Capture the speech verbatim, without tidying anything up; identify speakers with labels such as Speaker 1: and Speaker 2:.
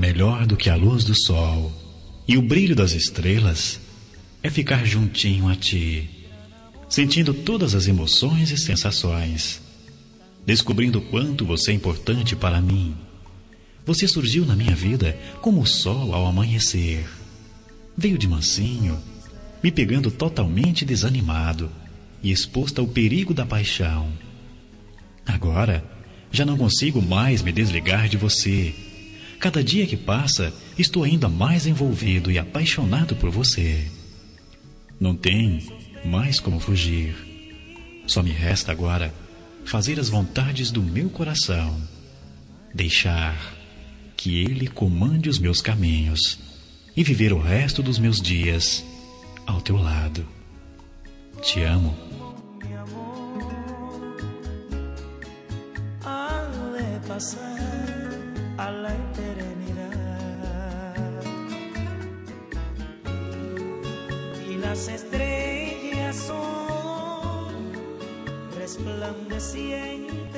Speaker 1: Melhor do que a luz do sol e o brilho das estrelas é ficar juntinho a ti, sentindo todas as emoções e sensações, descobrindo quanto você é importante para mim. Você surgiu na minha vida como o sol ao amanhecer. Veio de mansinho, me pegando totalmente desanimado e exposto ao perigo da paixão. Agora, já não consigo mais me desligar de você. Cada dia que passa, estou ainda mais envolvido e apaixonado por você. Não tem mais como fugir. Só me resta agora fazer as vontades do meu coração, deixar que ele comande os meus caminhos e viver o resto dos meus dias ao teu lado. Te amo.
Speaker 2: A la eternidad y las estrellas son resplandecientes